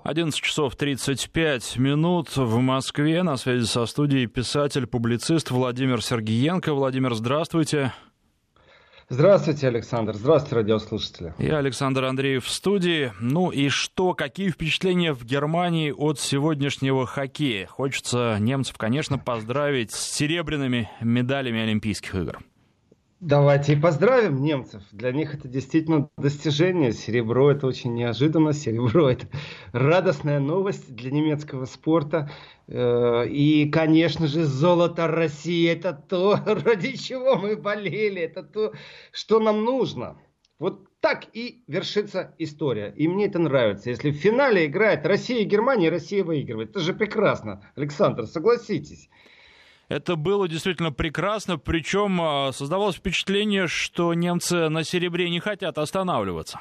11 часов 35 минут в Москве. На связи со студией писатель-публицист Владимир Сергиенко. Владимир, здравствуйте. Здравствуйте, Александр. Здравствуйте, радиослушатели. Я Александр Андреев в студии. Ну и что, какие впечатления в Германии от сегодняшнего хоккея? Хочется немцев, конечно, поздравить с серебряными медалями Олимпийских игр. Давайте и поздравим немцев. Для них это действительно достижение. Серебро — это очень неожиданно. Серебро — это радостная новость для немецкого спорта. И, конечно же, золото России — это то, ради чего мы болели. Это то, что нам нужно. Вот так и вершится история. И мне это нравится. Если в финале играет Россия и Германия, Россия выигрывает. Это же прекрасно. Александр, согласитесь. Это было действительно прекрасно, причем создавалось впечатление, что немцы на серебре не хотят останавливаться.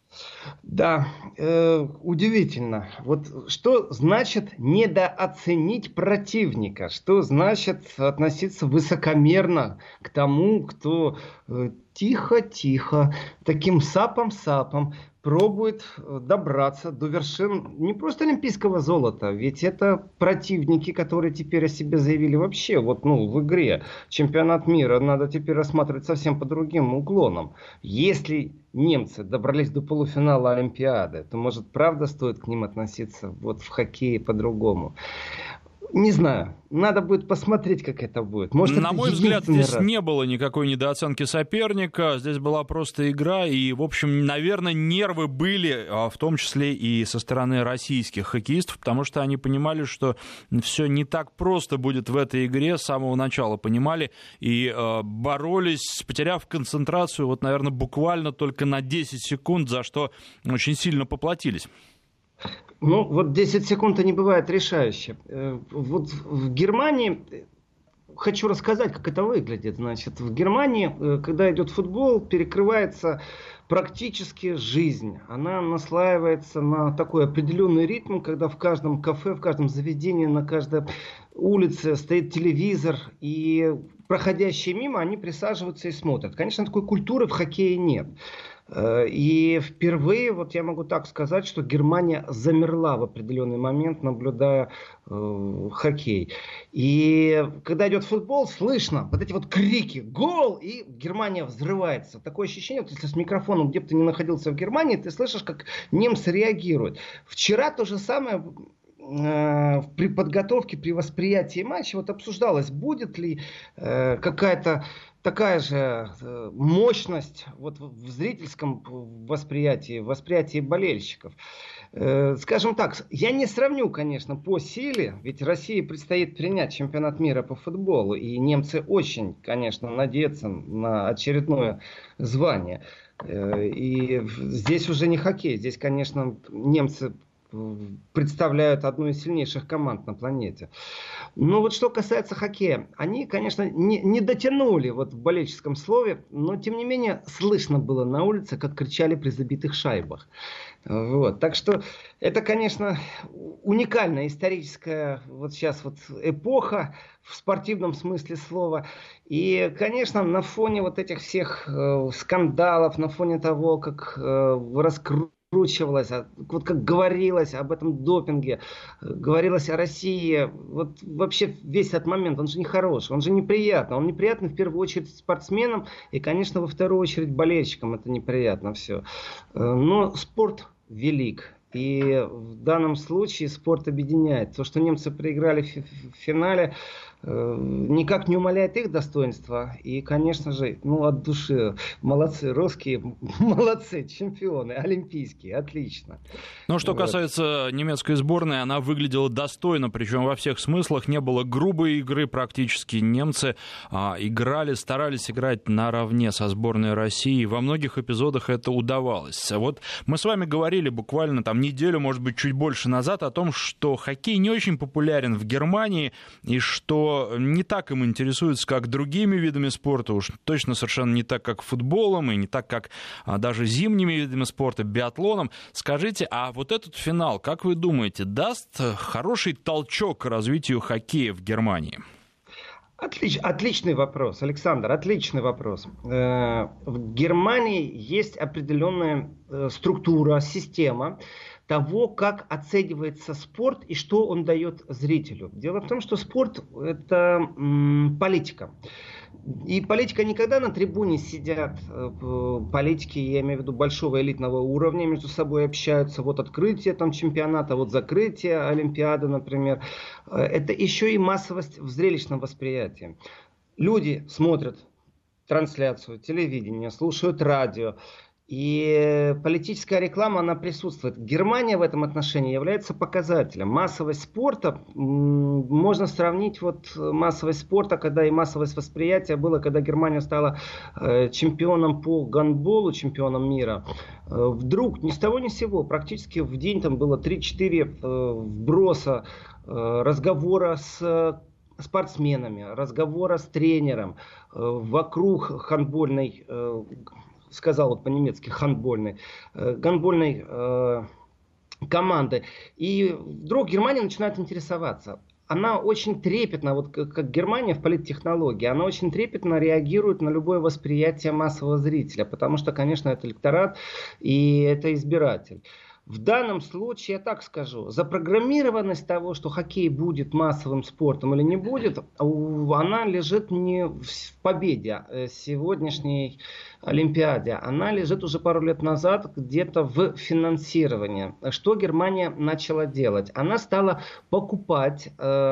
Да, удивительно. Вот что значит недооценить противника? Что значит относиться высокомерно к тому, кто тихо-тихо, таким сапом-сапом пробует добраться до вершин не просто олимпийского золота, ведь это противники, которые теперь о себе заявили вообще вот, в игре. Чемпионат мира надо теперь рассматривать совсем по другим уклонам. Если немцы добрались до полуфинала Олимпиады, то, может, правда стоит к ним относиться вот в хоккее по-другому? Не знаю. Надо будет посмотреть, как это будет. Может, на мой взгляд, здесь не было никакой недооценки соперника. Здесь была просто игра. И, в общем, наверное, нервы были, в том числе и со стороны российских хоккеистов, потому что они понимали, что все не так просто будет в этой игре. С самого начала понимали. И боролись, потеряв концентрацию, вот, наверное, буквально только на 10 секунд, за что очень сильно поплатились. Вот 10 секунд не бывает решающе. Вот в Германии, хочу рассказать, как это выглядит. Значит, в Германии, когда идет футбол, перекрывается практически жизнь. Она наслаивается на такой определенный ритм, когда в каждом кафе, в каждом заведении, на каждой улице стоит телевизор, и проходящие мимо, они присаживаются и смотрят. Конечно, такой культуры в хоккее нет. И впервые, вот я могу так сказать, что Германия замерла в определенный момент, наблюдая хоккей. И когда идет футбол, слышно вот эти вот крики «Гол!» и Германия взрывается. Такое ощущение, вот если с микрофоном, где бы ты ни находился в Германии, ты слышишь, как немцы реагируют. Вчера то же самое при подготовке, при восприятии матча вот обсуждалось, будет ли какая-то такая же мощность вот в зрительском восприятии болельщиков. Скажем так, я не сравню, конечно, по силе, ведь России предстоит принять чемпионат мира по футболу, и немцы очень, конечно, надеются на очередное звание. И здесь уже не хоккей, здесь, конечно, немцы представляют одну из сильнейших команд на планете. Но вот что касается хоккея, они, конечно, не дотянули вот в болельческом слове, но тем не менее слышно было на улице, как кричали при забитых шайбах. Вот. Так что это, конечно, уникальная историческая вот сейчас вот эпоха в спортивном смысле слова. И, конечно, на фоне вот этих всех скандалов, на фоне того, как раскручивалось, вот как говорилось об этом допинге, говорилось о России, вот вообще весь этот момент, он же не хороший, он же неприятный. Он неприятный в первую очередь спортсменам и, конечно, во вторую очередь болельщикам это неприятно все. Но спорт велик. И в данном случае спорт объединяет. То, что немцы проиграли в финале, никак не умаляет их достоинства. И, конечно же, от души молодцы, русские, молодцы, чемпионы, олимпийские, отлично. Но что касается немецкой сборной, она выглядела достойно, причем во всех смыслах. Не было грубой игры практически. Немцы играли, старались играть наравне со сборной России. Во многих эпизодах это удавалось. Вот мы с вами говорили буквально неделю, может быть, чуть больше назад о том, что хоккей не очень популярен в Германии и что не так им интересуются, как другими видами спорта, уж точно совершенно не так, как футболом, и не так, как даже зимними видами спорта, биатлоном. Скажите, а вот этот финал, как вы думаете, даст хороший толчок к развитию хоккея в Германии? Отличный вопрос, Александр, отличный вопрос. В Германии есть определенная структура, система, того, как оценивается спорт и что он дает зрителю. Дело в том, что спорт – это политика. И политика никогда на трибуне сидят, политики, я имею в виду большого элитного уровня, между собой общаются, вот открытие там чемпионата, вот закрытие Олимпиады, например. Это еще и массовость в зрелищном восприятии. Люди смотрят трансляцию, телевидение, слушают радио. И политическая реклама, она присутствует. Германия в этом отношении является показателем. Массовость спорта, можно сравнить массовость спорта, когда и массовость восприятия было, когда Германия стала чемпионом по гандболу, чемпионом мира. Вдруг, ни с того ни с сего, практически в день там было 3-4 вброса, разговора с спортсменами, разговора с тренером вокруг гандбольной, сказал по-немецки гандбольной команды. И вдруг Германия начинает интересоваться. Она очень трепетно, как Германия в политтехнологии, она очень трепетно реагирует на любое восприятие массового зрителя, потому что, конечно, это электорат и это избиратель. В данном случае, я так скажу, запрограммированность того, что хоккей будет массовым спортом или не будет, она лежит не в победе сегодняшней Олимпиаде. Она лежит уже пару лет назад где-то в финансировании. Что Германия начала делать? Она стала покупать,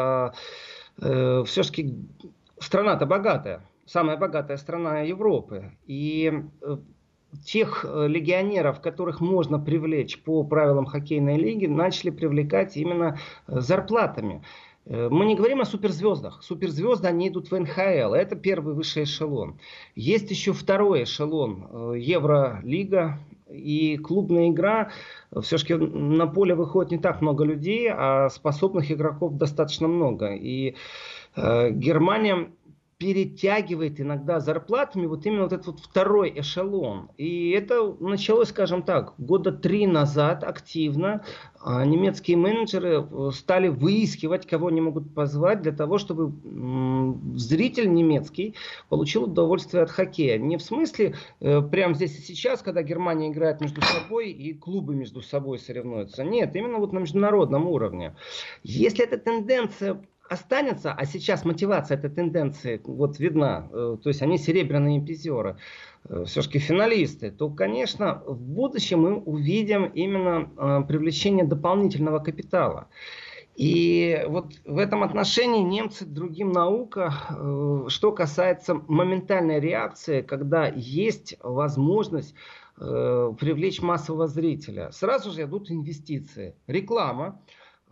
все-таки страна-то богатая, самая богатая страна Европы. И тех легионеров, которых можно привлечь по правилам хоккейной лиги, начали привлекать именно зарплатами. Мы не говорим о суперзвездах. Суперзвезды, они идут в НХЛ. Это первый высший эшелон. Есть еще второй эшелон. Евролига и клубная игра. Все-таки на поле выходит не так много людей, а способных игроков достаточно много. И Германия перетягивает иногда зарплатами именно этот второй эшелон. И это началось, скажем так, 3 года назад активно. Немецкие менеджеры стали выискивать, кого они могут позвать для того, чтобы зритель немецкий получил удовольствие от хоккея. Не в смысле прямо здесь и сейчас, когда Германия играет между собой и клубы между собой соревнуются. Нет, именно на международном уровне. Если эта тенденция останется, а сейчас мотивация этой тенденции видна, то есть они серебряные призеры, все-таки финалисты, то, конечно, в будущем мы увидим именно привлечение дополнительного капитала. И в этом отношении немцы другим наука, что касается моментальной реакции, когда есть возможность привлечь массового зрителя. Сразу же идут инвестиции, реклама.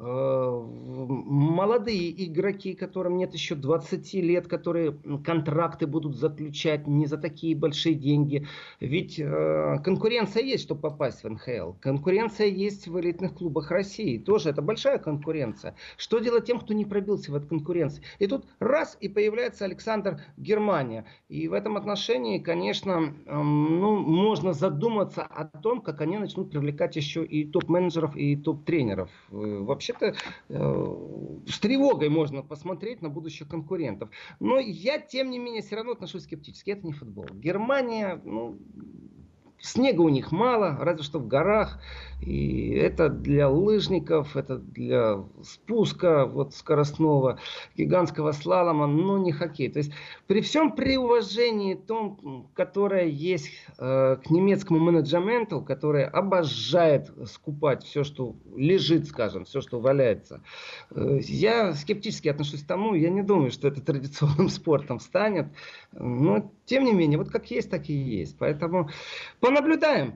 Молодые игроки, которым нет еще 20 лет, которые контракты будут заключать не за такие большие деньги. Ведь конкуренция есть, чтобы попасть в НХЛ. Конкуренция есть в элитных клубах России. Тоже это большая конкуренция. Что делать тем, кто не пробился в этой конкуренции? И тут раз, и появляется Александр Германия. И в этом отношении, конечно, можно задуматься о том, как они начнут привлекать еще и топ-менеджеров, и топ-тренеров. Вообще-то с тревогой можно посмотреть на будущих конкурентов. Но я, тем не менее, все равно отношусь скептически. Это не футбол. Германия, снега у них мало, разве что в горах. И это для лыжников, это для спуска скоростного, гигантского слалома, но не хоккей. То есть при всем уважении том, которое есть к немецкому менеджменту, который обожает скупать все, что лежит, скажем, все, что валяется, я скептически отношусь к тому, я не думаю, что это традиционным спортом станет. Но тем не менее, как есть, так и есть. Поэтому понаблюдаем.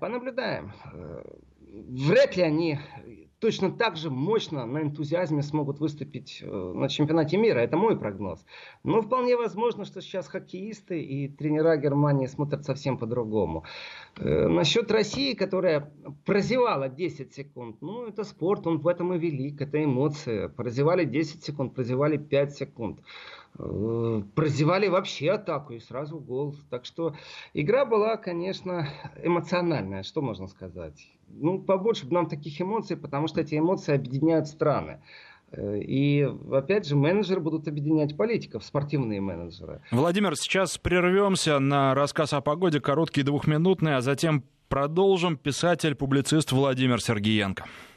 Вряд ли они точно так же мощно на энтузиазме смогут выступить на чемпионате мира. Это мой прогноз. Но вполне возможно, что сейчас хоккеисты и тренера Германии смотрят совсем по-другому. Насчет России, которая прозевала 10 секунд. Это спорт, он в этом и велик. Это эмоции. Прозевали 10 секунд, прозевали 5 секунд. Прозевали вообще атаку и сразу гол. Так что игра была, конечно, эмоциональная. Что можно сказать? Побольше бы нам таких эмоций, потому что эти эмоции объединяют страны. И, опять же, менеджеры будут объединять политиков, спортивные менеджеры. Владимир, сейчас прервемся на рассказ о погоде, короткий 2-минутный, а затем продолжим. Писатель, публицист Владимир Сергиенко.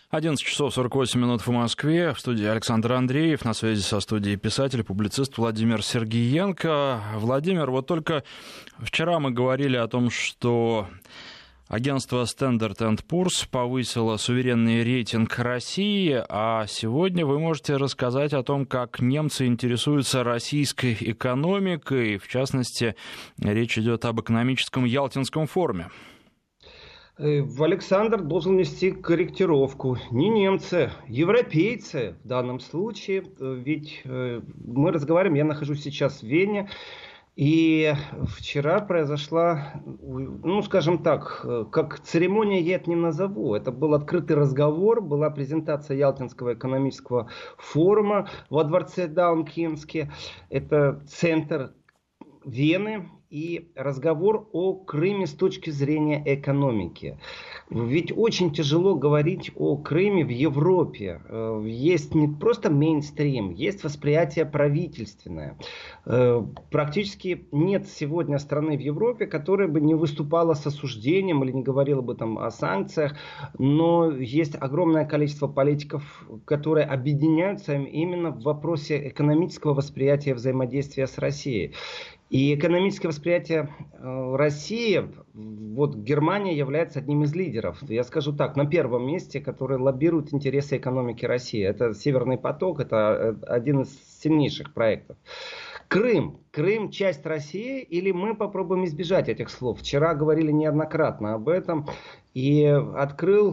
11 часов 48 минут в Москве. В студии Александр Андреев. На связи со студией писатель, публицист Владимир Сергиенко. Владимир, вот только вчера мы говорили о том, что агентство Standard & Poor's повысило суверенный рейтинг России, а сегодня вы можете рассказать о том, как немцы интересуются российской экономикой. В частности, речь идет об экономическом Ялтинском форуме. Александр должен нести корректировку. Не немцы, европейцы в данном случае. Ведь мы разговариваем, я нахожусь сейчас в Вене. И вчера произошла, ну, скажем так, как церемония я это не назову. Это был открытый разговор, была презентация Ялтинского экономического форума во дворце Даункемске. Это центр Вены. И разговор о Крыме с точки зрения экономики. Ведь очень тяжело говорить о Крыме в Европе. Есть не просто мейнстрим, есть восприятие правительственное. Практически нет сегодня страны в Европе, которая бы не выступала с осуждением или не говорила бы там о санкциях. Но есть огромное количество политиков, которые объединяются именно в вопросе экономического восприятия взаимодействия с Россией. И экономическое восприятие России, вот Германия является одним из лидеров. Я скажу так, на первом месте, который лоббирует интересы экономики России. Это Северный поток, это один из сильнейших проектов. Крым. Крым часть России, или мы попробуем избежать этих слов? Вчера говорили неоднократно об этом. И открыл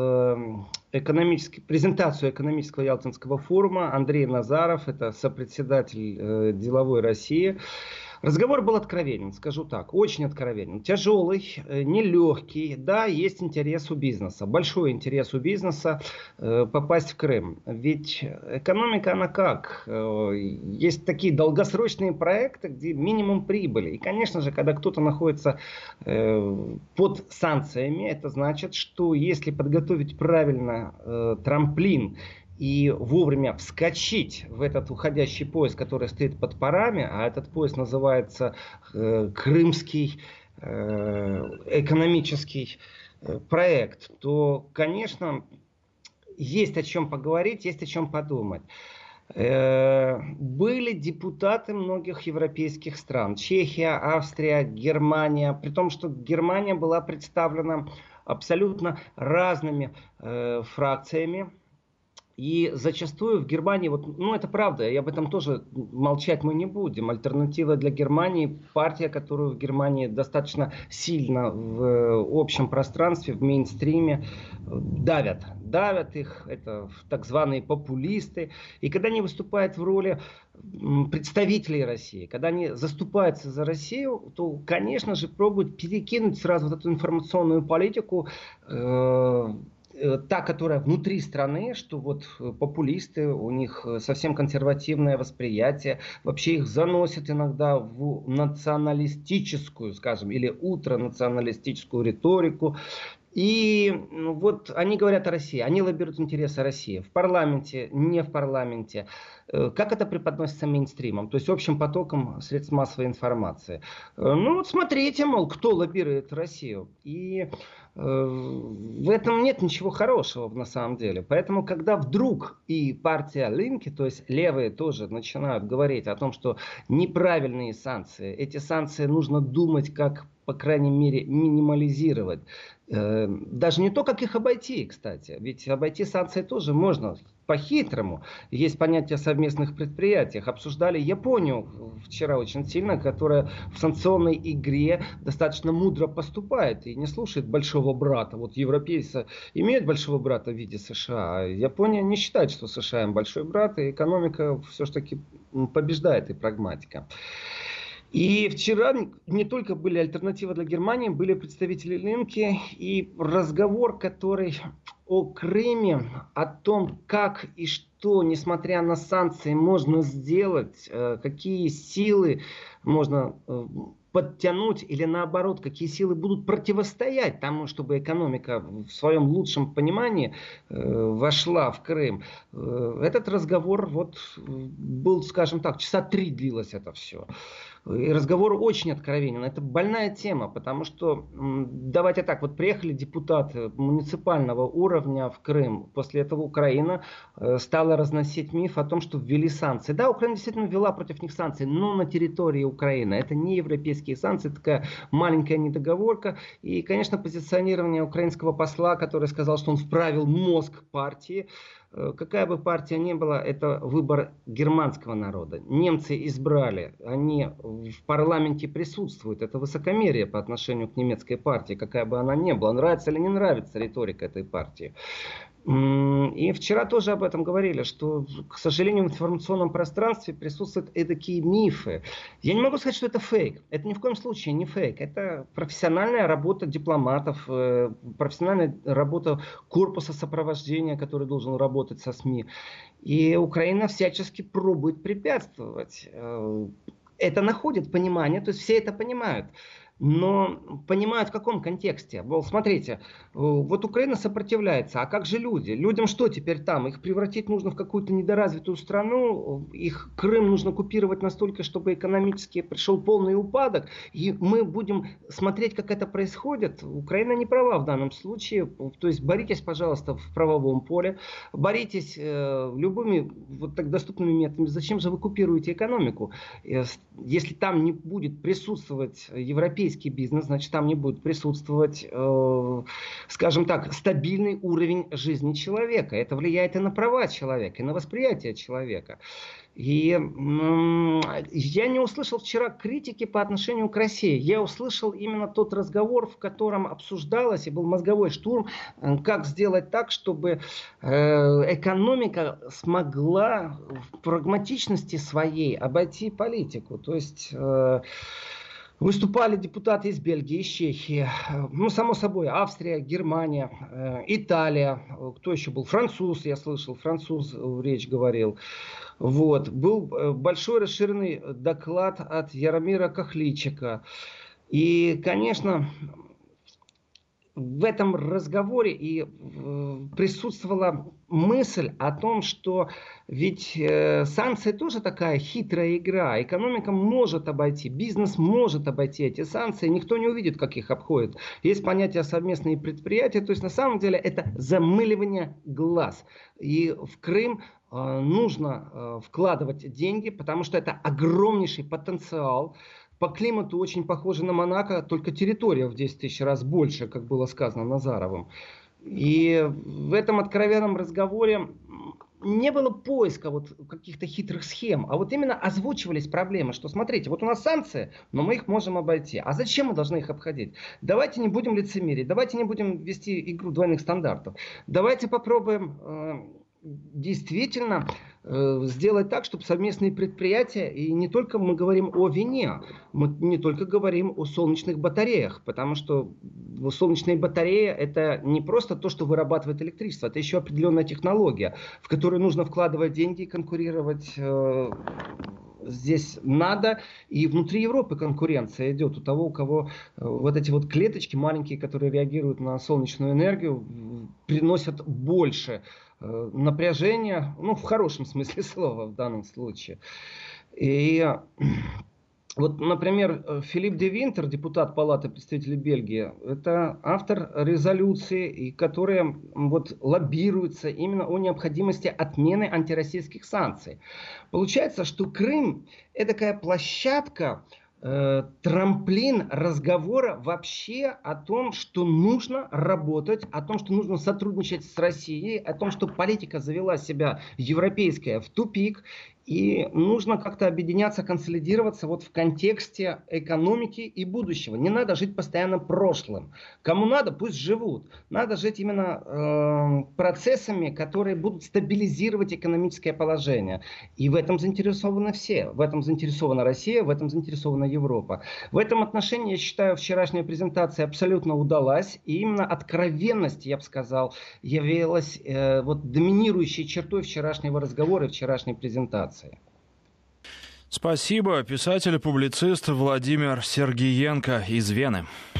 презентацию экономического Ялтинского форума Андрей Назаров, это сопредседатель деловой России. Разговор был откровенен, скажу так, очень откровенен, тяжелый, нелегкий, да, есть интерес у бизнеса, большой интерес у бизнеса попасть в Крым. Ведь экономика, она как? Есть такие долгосрочные проекты, где минимум прибыли. И, конечно же, когда кто-то находится под санкциями, это значит, что если подготовить правильно трамплин, и вовремя вскочить в этот уходящий поезд, который стоит под парами, а этот поезд называется Крымский экономический проект, то, конечно, есть о чем поговорить, есть о чем подумать. Были депутаты многих европейских стран. Чехия, Австрия, Германия. При том, что Германия была представлена абсолютно разными фракциями. И зачастую в Германии, это правда, и об этом тоже молчать мы не будем. Альтернатива для Германии, партия, которую в Германии достаточно сильно в общем пространстве, в мейнстриме давят. Давят их, это так званые популисты. И когда они выступают в роли представителей России, когда они заступаются за Россию, то, конечно же, пробуют перекинуть сразу вот эту информационную политику, та, которая внутри страны, что вот популисты, у них совсем консервативное восприятие, вообще их заносят иногда в националистическую, скажем, или ультранационалистическую риторику. И вот они говорят о России, они лоббируют интересы России в парламенте, не в парламенте. Как это преподносится мейнстримом, то есть общим потоком средств массовой информации. Смотрите, мол, кто лоббирует Россию. И в этом нет ничего хорошего на самом деле. Поэтому, когда вдруг и партия Линки, то есть левые тоже начинают говорить о том, что неправильные санкции, эти санкции нужно думать, как, по крайней мере, минимализировать. Даже не то, как их обойти, кстати. Ведь обойти санкции тоже можно по-хитрому. Есть понятие о совместных предприятиях. Обсуждали Японию вчера очень сильно, которая в санкционной игре достаточно мудро поступает и не слушает большого брата. Вот европейцы имеют большого брата в виде США, а Япония не считает, что США им большой брат, и экономика все-таки побеждает, и прагматика. И вчера не только были альтернативы для Германии, были представители Линки, и разговор, который о Крыме, о том, как и что, несмотря на санкции, можно сделать, какие силы можно подтянуть или наоборот, какие силы будут противостоять тому, чтобы экономика в своем лучшем понимании вошла в Крым. Этот разговор был, скажем так, часа 3 длилось это все. И разговор очень откровенен. Это больная тема, потому что, давайте так, вот приехали депутаты муниципального уровня в Крым. После этого Украина стала разносить миф о том, что ввели санкции. Да, Украина действительно ввела против них санкции, но на территории Украины. Это не европейские санкции, такая маленькая недоговорка. И, конечно, позиционирование украинского посла, который сказал, что он вправил мозг партии. Какая бы партия ни была, это выбор германского народа. Немцы избрали, они в парламенте присутствуют. Это высокомерие по отношению к немецкой партии, какая бы она ни была. Нравится или не нравится риторика этой партии. И вчера тоже об этом говорили, что, к сожалению, в информационном пространстве присутствуют такие мифы. Я не могу сказать, что это фейк. Это ни в коем случае не фейк. Это профессиональная работа дипломатов, профессиональная работа корпуса сопровождения, который должен работать со СМИ. И Украина всячески пробует препятствовать. Это находит понимание, то есть все это понимают. Но понимают в каком контексте. Смотрите, вот Украина сопротивляется, а как же люди? Людям что теперь там? Их превратить нужно в какую-то недоразвитую страну, их Крым нужно купировать настолько, чтобы экономически пришел полный упадок, и мы будем смотреть, как это происходит. Украина не права в данном случае, то есть боритесь, пожалуйста, в правовом поле, боритесь любыми вот так доступными методами. Зачем же вы купируете экономику? Если там не будет присутствовать европейский бизнес, значит, там не будет присутствовать, скажем так, стабильный уровень жизни человека. Это влияет и на права человека, и на восприятие человека. И я не услышал вчера критики по отношению к России. Я услышал именно тот разговор, в котором обсуждалось, и был мозговой штурм, как сделать так, чтобы экономика смогла в прагматичности своей обойти политику. То есть выступали депутаты из Бельгии, из Чехии, ну, само собой, Австрия, Германия, Италия, кто еще был? Француз, я слышал, француз речь говорил. Вот. Был большой расширенный доклад от Яромира Кохличика. И, конечно, в этом разговоре и присутствовала мысль о том, что ведь санкции тоже такая хитрая игра. Экономика может обойти, бизнес может обойти эти санкции. Никто не увидит, как их обходят. Есть понятие совместные предприятия. То есть на самом деле это замыливание глаз. И в Крым нужно вкладывать деньги, потому что это огромнейший потенциал. По климату очень похоже на Монако, только территория в 10 тысяч раз больше, как было сказано Назаровым. И в этом откровенном разговоре не было поиска вот каких-то хитрых схем, а вот именно озвучивались проблемы, что смотрите, вот у нас санкции, но мы их можем обойти. А зачем мы должны их обходить? Давайте не будем лицемерить, давайте не будем вести игру двойных стандартов. Давайте попробуем действительно сделать так, чтобы совместные предприятия, и не только мы говорим о вине, мы не только говорим о солнечных батареях, потому что солнечные батареи это не просто то, что вырабатывает электричество, это еще определенная технология, в которую нужно вкладывать деньги и конкурировать здесь надо. И внутри Европы конкуренция идет у того, у кого вот эти вот клеточки маленькие, которые реагируют на солнечную энергию, приносят больше напряжения, ну, в хорошем смысле слова в данном случае. И вот, например, Филипп де Винтер, депутат Палаты представителей Бельгии, это автор резолюции, которая вот лоббируется именно о необходимости отмены антироссийских санкций. Получается, что Крым – это такая площадка, трамплин разговора вообще о том, что нужно работать, о том, что нужно сотрудничать с Россией, о том, что политика завела себя европейская в тупик, и нужно как-то объединяться, консолидироваться вот в контексте экономики и будущего. Не надо жить постоянно прошлым. Кому надо, пусть живут. Надо жить именно процессами, которые будут стабилизировать экономическое положение. И в этом заинтересованы все. В этом заинтересована Россия, в этом заинтересована Европа. В этом отношении, я считаю, вчерашняя презентация абсолютно удалась. И именно откровенность, я бы сказал, явилась вот доминирующей чертой вчерашнего разговора и вчерашней презентации. Спасибо. Писатель и публицист Владимир Сергиенко из Вены.